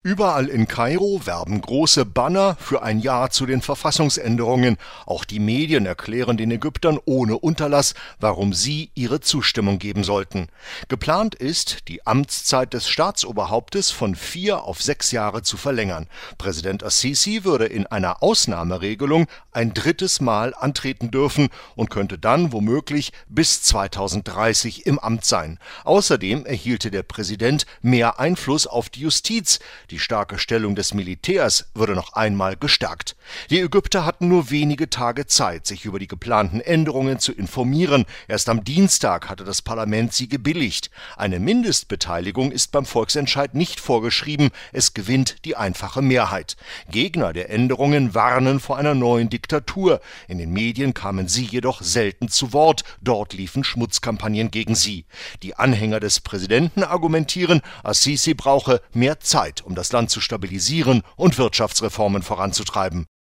Überall in Kairo werben große Banner für ein Ja zu den Verfassungsänderungen. Auch die Medien erklären den Ägyptern ohne Unterlass, warum sie ihre Zustimmung geben sollten. Geplant ist, die Amtszeit des Staatsoberhauptes von 4 auf 6 Jahre zu verlängern. Präsident Al-Sisi würde in einer Ausnahmeregelung ein drittes Mal antreten dürfen und könnte dann womöglich bis 2030 im Amt sein. Außerdem erhielte der Präsident mehr Einfluss auf die Justiz. Die starke Stellung des Militärs würde noch einmal gestärkt. Die Ägypter hatten nur wenige Tage Zeit, sich über die geplanten Änderungen zu informieren. Erst am Dienstag hatte das Parlament sie gebilligt. Eine Mindestbeteiligung ist beim Volksentscheid nicht vorgeschrieben, es gewinnt die einfache Mehrheit. Gegner der Änderungen warnen vor einer neuen Diktatur. In den Medien kamen sie jedoch selten zu Wort, dort liefen Schmutzkampagnen gegen sie. Die Anhänger des Präsidenten argumentieren, Al-Sisi brauche mehr Zeit, um das Land zu stabilisieren und Wirtschaftsreformen voranzutreiben.